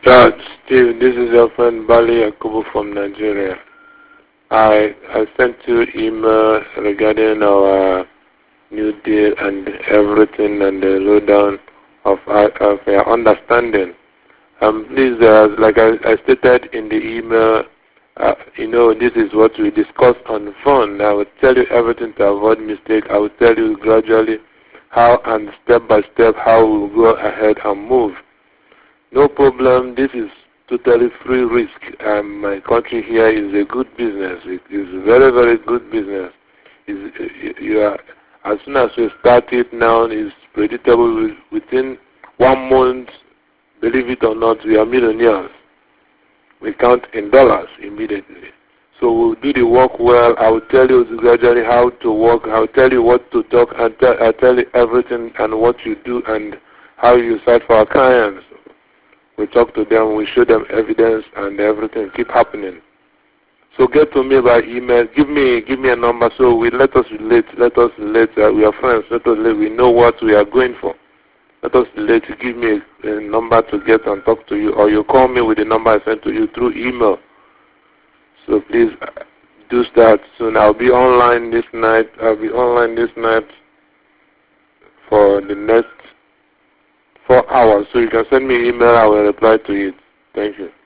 Yeah, Steve, this is your friend Bali Yakubu from Nigeria. I sent you email regarding our new deal and everything and the lowdown of our understanding. Please, like I stated in the email, this is what we discussed on the phone. I will tell you everything to avoid mistake. I will tell you gradually how and step by step how we will go ahead and move. No problem. This is totally free risk. My country here is a good business. It is very, very good business. As soon as we start it now, it's predictable. Within 1 month, believe it or not, we are millionaires. We count in dollars immediately. So we'll do the work well. I will tell you gradually how to work. I will tell you what to talk, and I'll tell you everything and what you do and how you fight for our clients. We talk to them, we show them evidence, and everything keep happening. So get to me by email. Give me a number. So let us relate. Let us relate. We are friends. Let us relate. We know what we are going for. Let us relate. Give me a number to get and talk to you, or you call me with the number I sent to you through email. So please do start soon. I'll be online this night. For the next 4 hours. So you can send me an email. I will reply to it. Thank you.